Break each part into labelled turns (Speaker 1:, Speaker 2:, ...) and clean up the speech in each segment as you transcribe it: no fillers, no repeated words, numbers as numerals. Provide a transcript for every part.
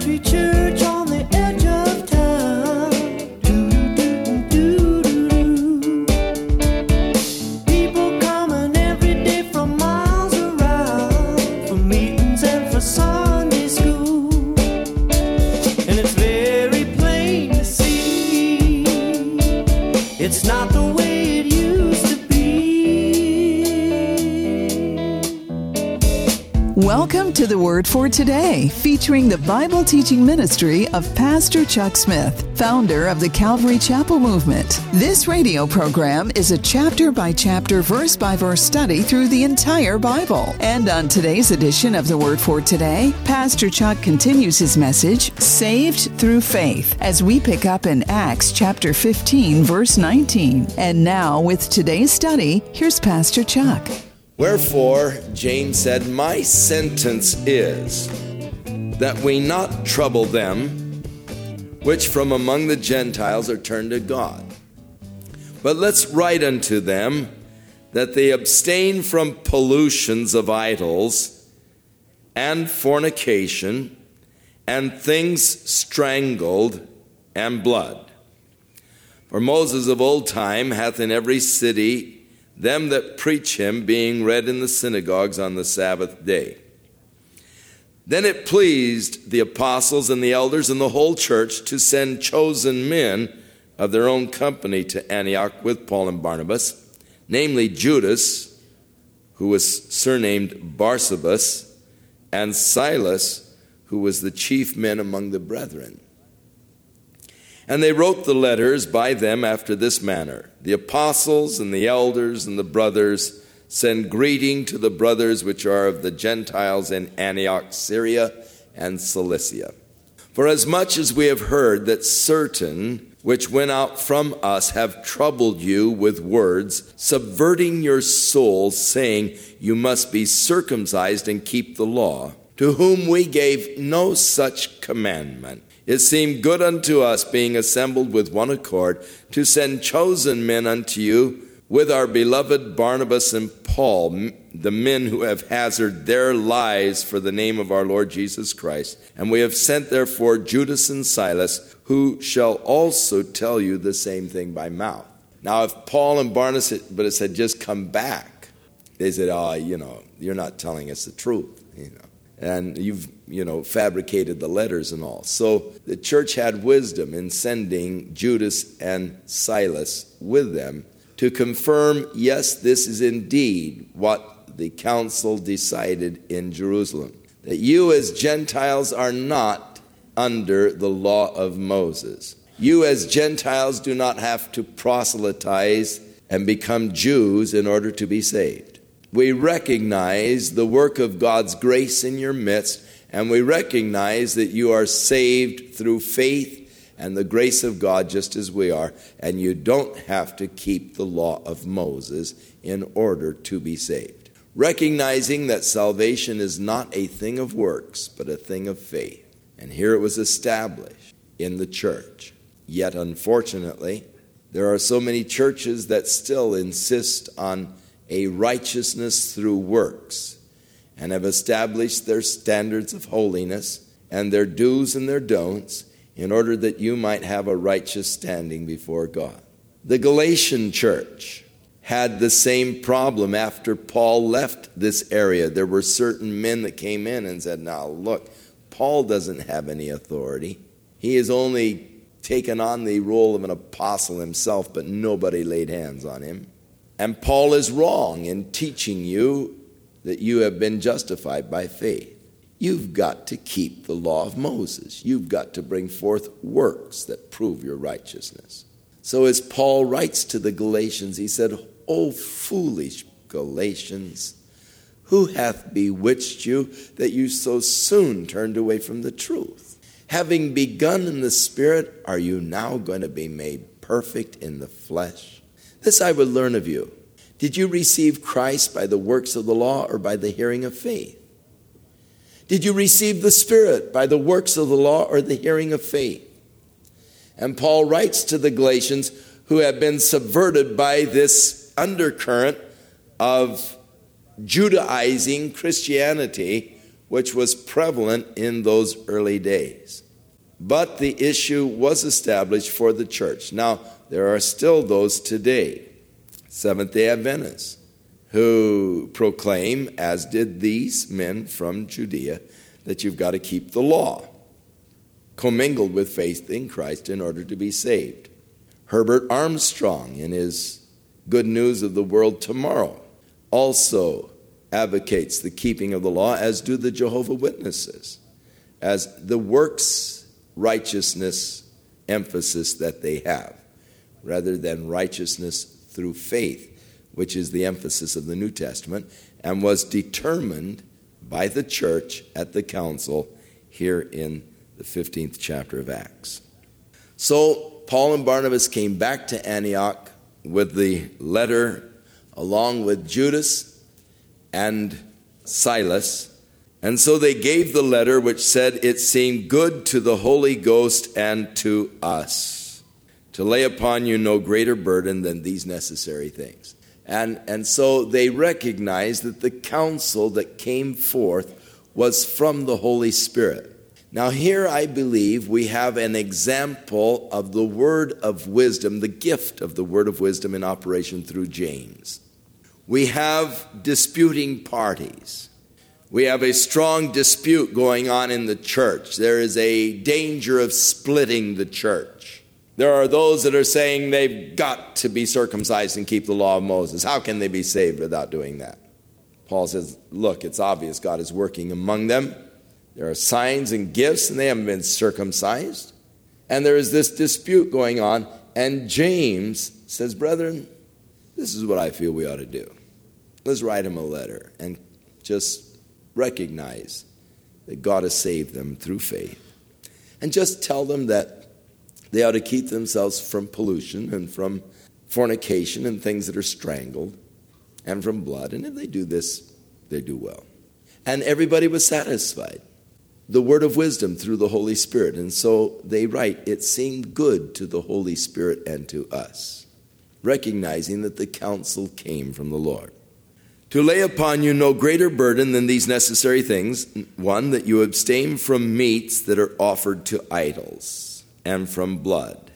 Speaker 1: country church on the edge of town. People coming every day from miles around for meetings and for Sunday school. And it's very plain to see it's not the way it used to be.
Speaker 2: Welcome to the Word for Today, featuring the Bible teaching ministry of Pastor Chuck Smith, founder of the Calvary Chapel Movement. This radio program is a chapter-by-chapter, verse-by-verse study through the entire Bible. And on today's edition of the Word for Today, Pastor Chuck continues his message, Saved Through Faith, as we pick up in Acts chapter 15, verse 19. And now, with today's study, here's Pastor Chuck.
Speaker 3: Wherefore, James said, my sentence is that we not trouble them which from among the Gentiles are turned to God. But let's write unto them that they abstain from pollutions of idols and fornication and things strangled and blood. For Moses of old time hath in every city them that preach him being read in the synagogues on the Sabbath day. Then it pleased the apostles and the elders and the whole church to send chosen men of their own company to Antioch with Paul and Barnabas, namely Judas, who was surnamed Barsabas, and Silas, who was the chief men among the brethren. And they wrote the letters by them after this manner. The apostles and the elders and the brothers send greeting to the brothers which are of the Gentiles in Antioch, Syria, and Cilicia. For as much as we have heard that certain which went out from us have troubled you with words, subverting your souls, saying, you must be circumcised and keep the law, to whom we gave no such commandment. It seemed good unto us, being assembled with one accord, to send chosen men unto you with our beloved Barnabas and Paul, the men who have hazarded their lives for the name of our Lord Jesus Christ. And we have sent therefore Judas and Silas, who shall also tell you the same thing by mouth. Now, if Paul and Barnabas had just come back, they said, you're not telling us the truth, and you've, fabricated the letters and all. So the church had wisdom in sending Judas and Silas with them to confirm, yes, this is indeed what the council decided in Jerusalem, that you as Gentiles are not under the law of Moses. You as Gentiles do not have to proselytize and become Jews in order to be saved. We recognize the work of God's grace in your midst, and we recognize that you are saved through faith and the grace of God just as we are, and you don't have to keep the law of Moses in order to be saved. Recognizing that salvation is not a thing of works, but a thing of faith. And here it was established in the church. Yet, unfortunately, there are so many churches that still insist on a righteousness through works, and have established their standards of holiness and their do's and their don'ts in order that you might have a righteous standing before God. The Galatian church had the same problem after Paul left this area. There were certain men that came in and said, now look, Paul doesn't have any authority. He has only taken on the role of an apostle himself, but nobody laid hands on him. And Paul is wrong in teaching you that you have been justified by faith. You've got to keep the law of Moses. You've got to bring forth works that prove your righteousness. So as Paul writes to the Galatians, he said, O foolish Galatians, who hath bewitched you that you so soon turned away from the truth? Having begun in the Spirit, are you now going to be made perfect in the flesh? This I would learn of you. Did you receive Christ by the works of the law or by the hearing of faith? Did you receive the Spirit by the works of the law or the hearing of faith? And Paul writes to the Galatians who have been subverted by this undercurrent of Judaizing Christianity, which was prevalent in those early days. But the issue was established for the church. Now, there are still those today, Seventh-day Adventists, who proclaim, as did these men from Judea, that you've got to keep the law, commingled with faith in Christ in order to be saved. Herbert Armstrong, in his Good News of the World Tomorrow, also advocates the keeping of the law, as do the Jehovah's Witnesses, as the works righteousness emphasis that they have, rather than righteousness through faith, which is the emphasis of the New Testament, and was determined by the church at the council here in the 15th chapter of Acts. So Paul and Barnabas came back to Antioch with the letter along with Judas and Silas. And so they gave the letter which said, it seemed good to the Holy Ghost and to us to lay upon you no greater burden than these necessary things. And so they recognized that the counsel that came forth was from the Holy Spirit. Now here I believe we have an example of the word of wisdom, the gift of the word of wisdom in operation through James. We have disputing parties. We have a strong dispute going on in the church. There is a danger of splitting the church. There are those that are saying they've got to be circumcised and keep the law of Moses. How can they be saved without doing that? Paul says, look, it's obvious God is working among them. There are signs and gifts, and they haven't been circumcised. And there is this dispute going on. And James says, brethren, this is what I feel we ought to do. Let's write him a letter and just recognize that God has saved them through faith. And just tell them that they ought to keep themselves from pollution and from fornication and things that are strangled and from blood. And if they do this, they do well. And everybody was satisfied. The word of wisdom through the Holy Spirit. And so they write, it seemed good to the Holy Spirit and to us, recognizing that the counsel came from the Lord. To lay upon you no greater burden than these necessary things. One, that you abstain from meats that are offered to idols, and from blood,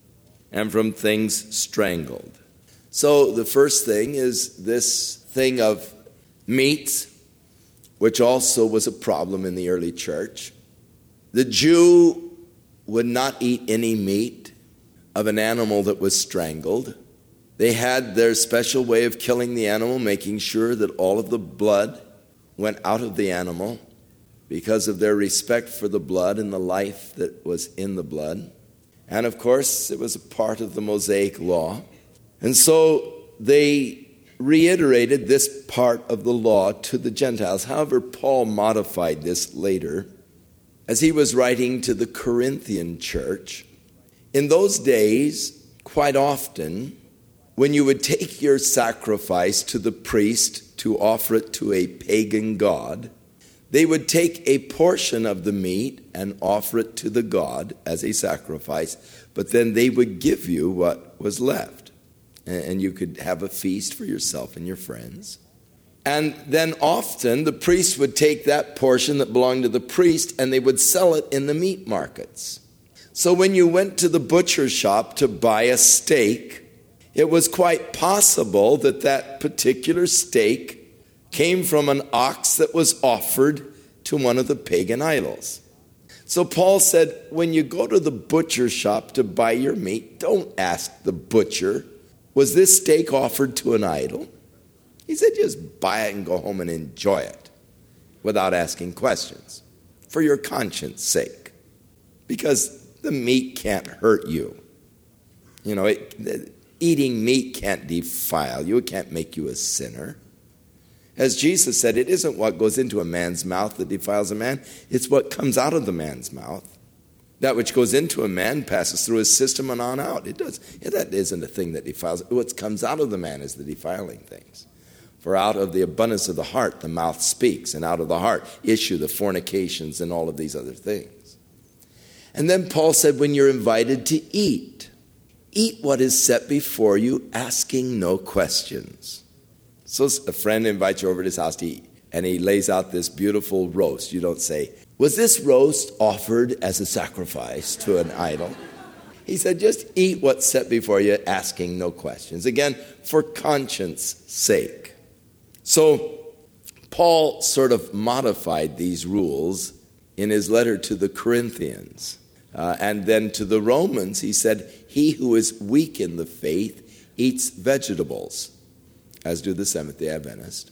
Speaker 3: and from things strangled. So the first thing is this thing of meats, which also was a problem in the early church. The Jew would not eat any meat of an animal that was strangled. They had their special way of killing the animal, making sure that all of the blood went out of the animal because of their respect for the blood and the life that was in the blood. And of course, it was a part of the Mosaic law. And so they reiterated this part of the law to the Gentiles. However, Paul modified this later as he was writing to the Corinthian church. In those days, quite often, when you would take your sacrifice to the priest to offer it to a pagan god, they would take a portion of the meat and offer it to the god as a sacrifice, but then they would give you what was left. And you could have a feast for yourself and your friends. And then often the priest would take that portion that belonged to the priest and they would sell it in the meat markets. So when you went to the butcher shop to buy a steak, it was quite possible that that particular steak came from an ox that was offered to one of the pagan idols. So Paul said, when you go to the butcher shop to buy your meat, don't ask the butcher, was this steak offered to an idol? He said, just buy it and go home and enjoy it without asking questions for your conscience sake, because the meat can't hurt you. You know, eating meat can't defile you. It can't make you a sinner. As Jesus said, it isn't what goes into a man's mouth that defiles a man. It's what comes out of the man's mouth. That which goes into a man passes through his system and on out. It does. That isn't a thing that defiles. What comes out of the man is the defiling things. For out of the abundance of the heart, the mouth speaks, and out of the heart issue the fornications and all of these other things. And then Paul said, when you're invited to eat what is set before you, asking no questions. So a friend invites you over to his house to eat. and he lays out this beautiful roast. You don't say, was this roast offered as a sacrifice to an idol? He said, just eat what's set before you, asking no questions. Again, for conscience sake. So Paul sort of modified these rules in his letter to the Corinthians. And then to the Romans, he said, he who is weak in the faith eats vegetables, as do the Seventh-day Adventists.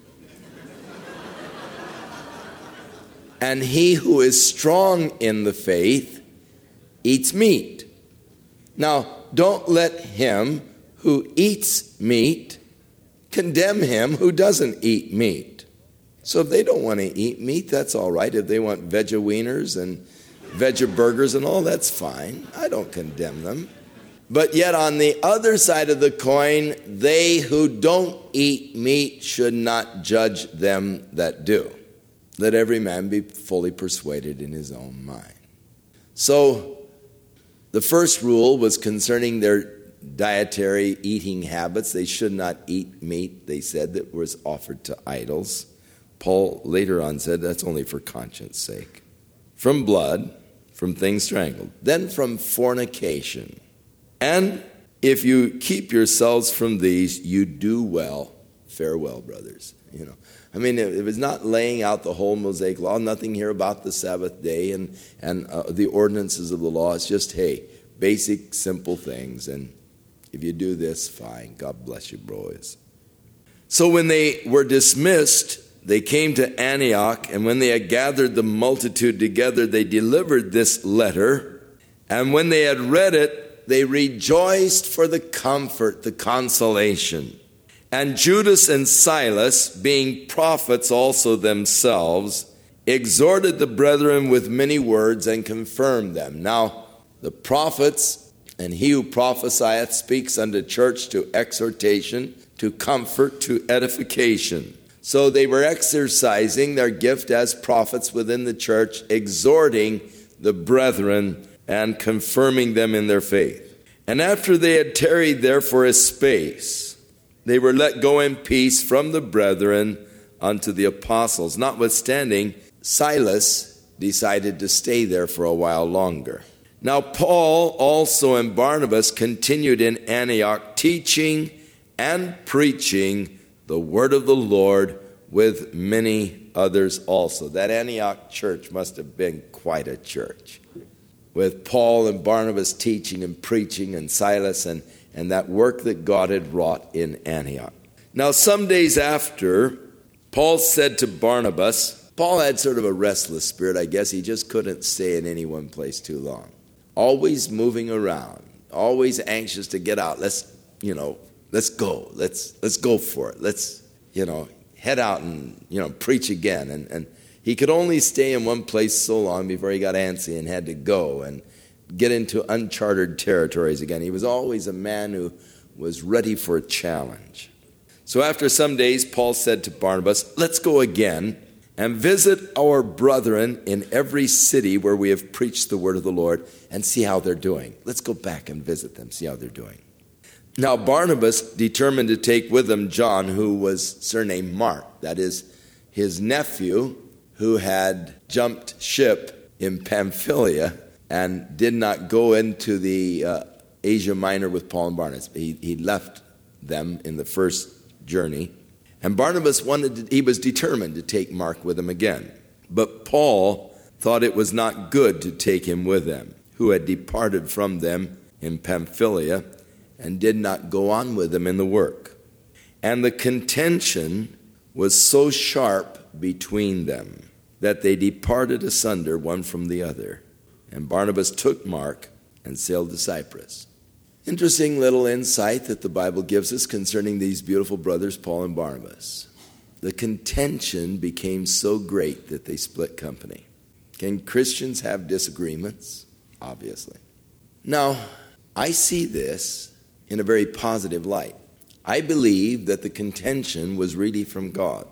Speaker 3: And he who is strong in the faith eats meat. Now, don't let him who eats meat condemn him who doesn't eat meat. So if they don't want to eat meat, that's all right. If they want veggie wieners and veggie burgers and all, that's fine. I don't condemn them. But yet on the other side of the coin, they who don't eat meat should not judge them that do. Let every man be fully persuaded in his own mind. So the first rule was concerning their dietary eating habits. They should not eat meat, they said, that was offered to idols. Paul later on said that's only for conscience sake. From blood, from things strangled. Then from fornication. And if you keep yourselves from these, you do well. Farewell, brothers. I mean, if it's not laying out the whole Mosaic law, nothing here about the Sabbath day and the ordinances of the law. It's just, hey, basic, simple things. And if you do this, fine. God bless you, boys. So when they were dismissed, they came to Antioch, and when they had gathered the multitude together, they delivered this letter. And when they had read it, they rejoiced for the comfort, the consolation. And Judas and Silas, being prophets also themselves, exhorted the brethren with many words and confirmed them. Now, the prophets, and he who prophesieth speaks unto church to exhortation, to comfort, to edification. So they were exercising their gift as prophets within the church, exhorting the brethren and confirming them in their faith. And after they had tarried there for a space, they were let go in peace from the brethren unto the apostles. Notwithstanding, Silas decided to stay there for a while longer. Now Paul also and Barnabas continued in Antioch, teaching and preaching the word of the Lord with many others also. That Antioch church must have been quite a church, with Paul and Barnabas teaching and preaching, and Silas and that work that God had wrought in Antioch. Now, some days after, Paul said to Barnabas, Paul had sort of a restless spirit, I guess. He just couldn't stay in any one place too long. Always moving around, always anxious to get out. Let's go. Let's go for it. Let's, head out and, preach again. And he could only stay in one place so long before he got antsy and had to go and get into uncharted territories again. He was always a man who was ready for a challenge. So after some days, Paul said to Barnabas, let's go again and visit our brethren in every city where we have preached the word of the Lord and see how they're doing. Let's go back and visit them, see how they're doing. Now Barnabas determined to take with him John, who was surnamed Mark, that is, his nephew who had jumped ship in Pamphylia and did not go into the Asia Minor with Paul and Barnabas. He left them in the first journey. And Barnabas he was determined to take Mark with him again. But Paul thought it was not good to take him with them, who had departed from them in Pamphylia and did not go on with them in the work. And the contention was so sharp between them that they departed asunder one from the other. And Barnabas took Mark and sailed to Cyprus. Interesting little insight that the Bible gives us concerning these beautiful brothers, Paul and Barnabas. The contention became so great that they split company. Can Christians have disagreements? Obviously. Now, I see this in a very positive light. I believe that the contention was really from God.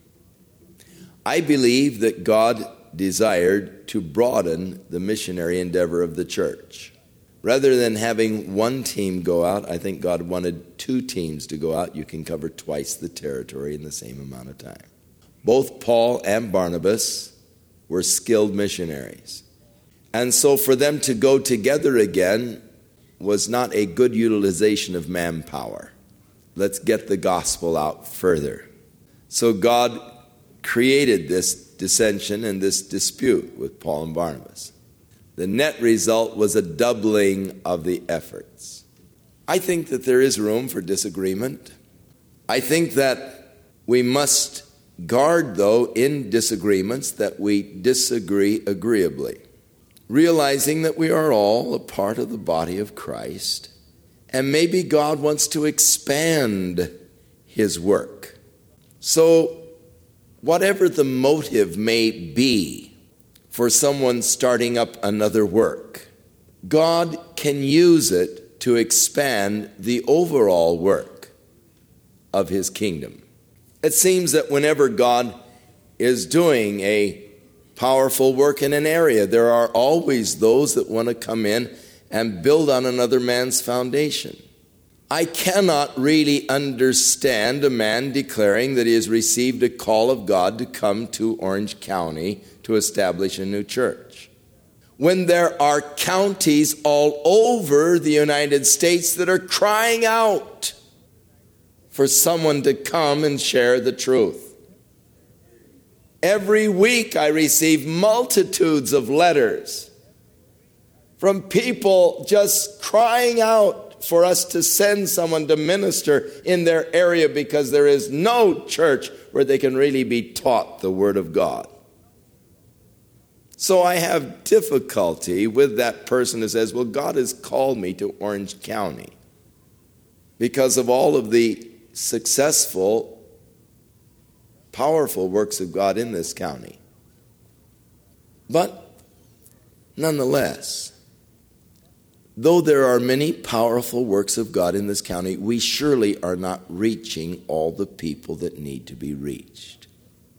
Speaker 3: I believe that God desired to broaden the missionary endeavor of the church. Rather than having one team go out, I think God wanted two teams to go out. You can cover twice the territory in the same amount of time. Both Paul and Barnabas were skilled missionaries. And so for them to go together again was not a good utilization of manpower. Let's get the gospel out further. So God created this dissension and this dispute with Paul and Barnabas. The net result was a doubling of the efforts. I think that there is room for disagreement. I think that we must guard, though, in disagreements, that we disagree agreeably, realizing that we are all a part of the body of Christ, and maybe God wants to expand his work. So, whatever the motive may be for someone starting up another work, God can use it to expand the overall work of his kingdom. It seems that whenever God is doing a powerful work in an area, there are always those that want to come in and build on another man's foundation. I cannot really understand a man declaring that he has received a call of God to come to Orange County to establish a new church, when there are counties all over the United States that are crying out for someone to come and share the truth. Every week I receive multitudes of letters from people just crying out for us to send someone to minister in their area because there is no church where they can really be taught the Word of God. So I have difficulty with that person who says, well, God has called me to Orange County because of all of the successful, powerful works of God in this county. But nonetheless, though there are many powerful works of God in this county, we surely are not reaching all the people that need to be reached.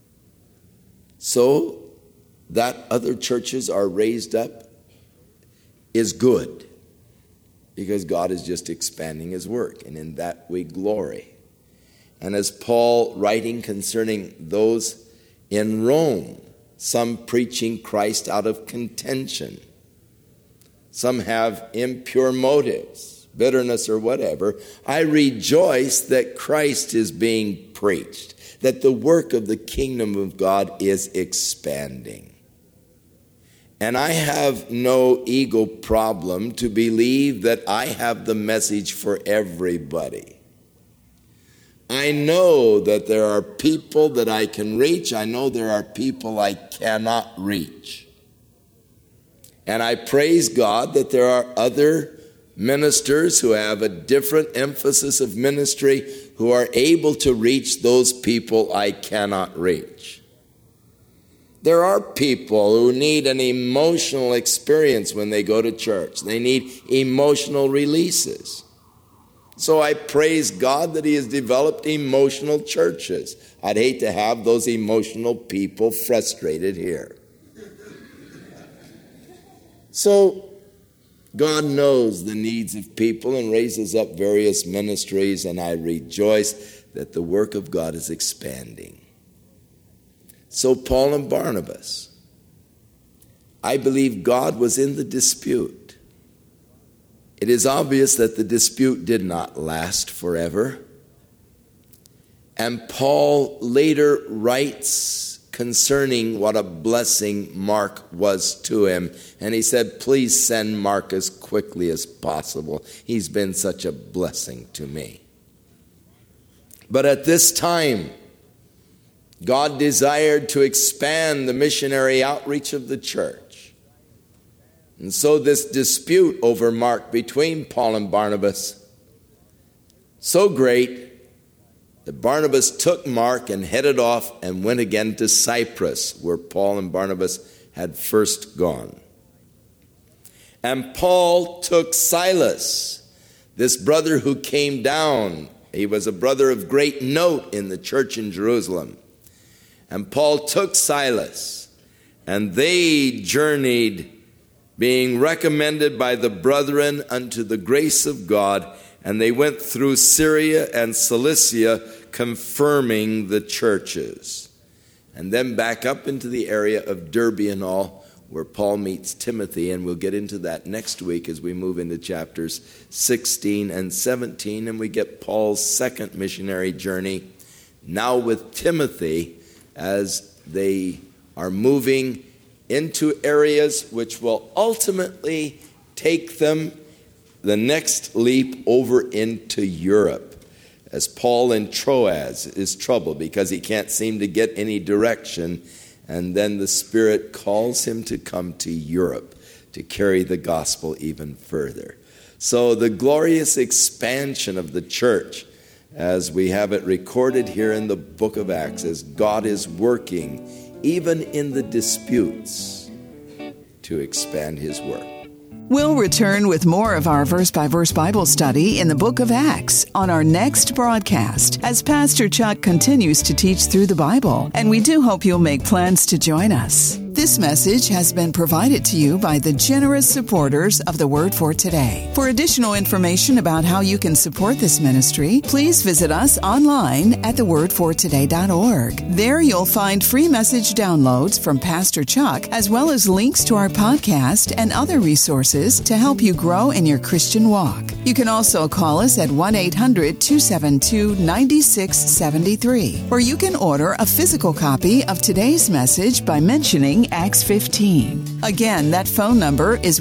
Speaker 3: So that other churches are raised up is good, because God is just expanding his work, and in that we glory. And as Paul, writing concerning those in Rome, some preaching Christ out of contention, some have impure motives, bitterness or whatever, I rejoice that Christ is being preached, that the work of the kingdom of God is expanding. And I have no ego problem to believe that I have the message for everybody. I know that there are people that I can reach. I know there are people I cannot reach. And I praise God that there are other ministers who have a different emphasis of ministry who are able to reach those people I cannot reach. There are people who need an emotional experience when they go to church. They need emotional releases. So I praise God that he has developed emotional churches. I'd hate to have those emotional people frustrated here. So God knows the needs of people and raises up various ministries, and I rejoice that the work of God is expanding. So Paul and Barnabas, I believe God was in the dispute. It is obvious that the dispute did not last forever. And Paul later writes concerning what a blessing Mark was to him. And he said, please send Mark as quickly as possible. He's been such a blessing to me. But at this time, God desired to expand the missionary outreach of the church. And so this dispute over Mark between Paul and Barnabas, so great that Barnabas took Mark and headed off and went again to Cyprus, where Paul and Barnabas had first gone. And Paul took Silas, this brother who came down. He was a brother of great note in the church in Jerusalem. And Paul took Silas, and they journeyed, being recommended by the brethren unto the grace of God, and they went through Syria and Cilicia, confirming the churches. and then back up into the area of Derbe and all, where Paul meets Timothy, and we'll get into that next week as we move into chapters 16 and 17, and we get Paul's second missionary journey, now with Timothy, as they are moving into areas which will ultimately take them the next leap over into Europe, as Paul in Troas is troubled because he can't seem to get any direction. And then the Spirit calls him to come to Europe to carry the gospel even further. So the glorious expansion of the church, as we have it recorded here in the book of Acts, as God is working even in the disputes to expand his work.
Speaker 2: We'll return with more of our verse-by-verse Bible study in the book of Acts on our next broadcast as Pastor Chuck continues to teach through the Bible, and we do hope you'll make plans to join us. This message has been provided to you by the generous supporters of the Word for Today. For additional information about how you can support this ministry, please visit us online at thewordfortoday.org. There you'll find free message downloads from Pastor Chuck, as well as links to our podcast and other resources to help you grow in your Christian walk. You can also call us at 1-800-272-9673, or you can order a physical copy of today's message by mentioning Acts 15. Again, that phone number is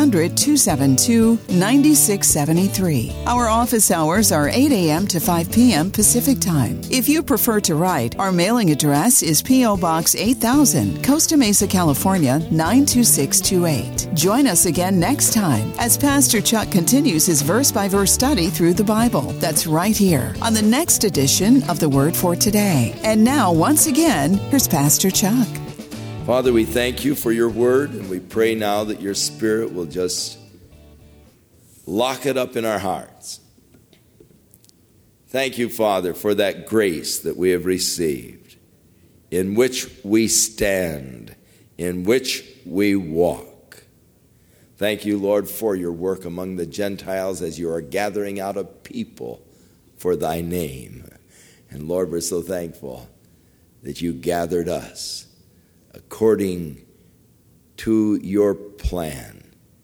Speaker 2: 1-800-272-9673. Our office hours are 8 a.m. to 5 p.m. Pacific Time. If you prefer to write, our mailing address is P.O. Box 8000, Costa Mesa, California, 92628. Join us again next time as Pastor Chuck continues his verse-by-verse study through the Bible. That's right here on the next edition of The Word for Today. And now, once again, here's Pastor Chuck.
Speaker 3: Father, we thank you for your word, and we pray now that your Spirit will just lock it up in our hearts. Thank you, Father, for that grace that we have received, in which we stand, in which we walk. Thank you, Lord, for your work among the Gentiles as you are gathering out a people for thy name. And Lord, we're so thankful that you gathered us according to your plan,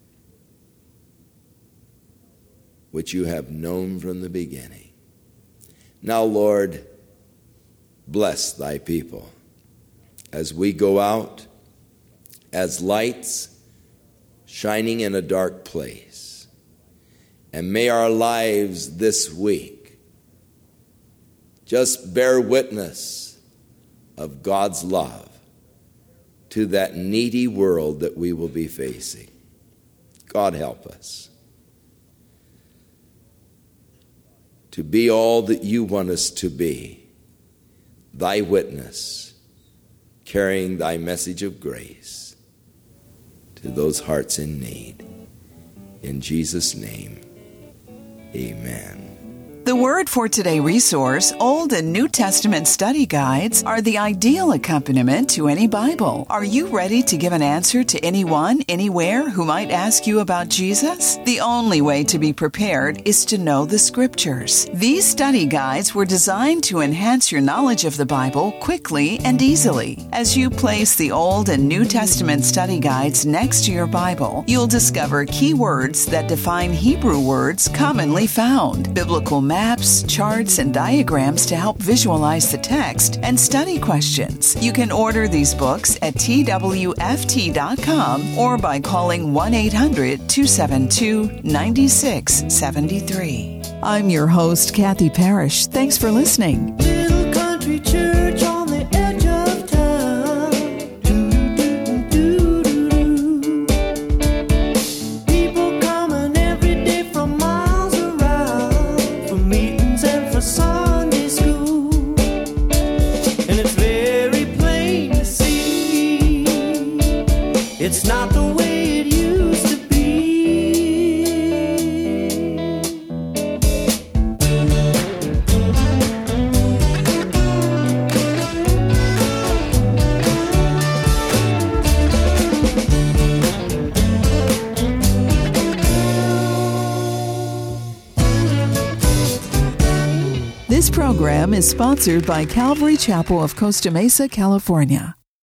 Speaker 3: which you have known from the beginning. Now, Lord, bless thy people as we go out as lights shining in a dark place. And may our lives this week just bear witness of God's love to that needy world that we will be facing. God help us to be all that you want us to be, thy witness, carrying thy message of grace to those hearts in need. In Jesus' name, amen.
Speaker 2: The Word for Today resource, Old and New Testament study guides, are the ideal accompaniment to any Bible. Are you ready to give an answer to anyone, anywhere who might ask you about Jesus? The only way to be prepared is to know the Scriptures. These study guides were designed to enhance your knowledge of the Bible quickly and easily. As you place the Old and New Testament study guides next to your Bible, you'll discover key words that define Hebrew words commonly found, biblical maps, charts, and diagrams to help visualize the text, and study questions. You can order these books at twft.com or by calling 1-800-272-9673. I'm your host, Kathy Parrish. Thanks for listening.
Speaker 1: Little country church on the edge of town. People coming every day from miles around for meetings and for Sunday school. And it's very plain to see it's not the way it used to be.
Speaker 2: This program program is sponsored by Calvary Chapel of Costa Mesa, California.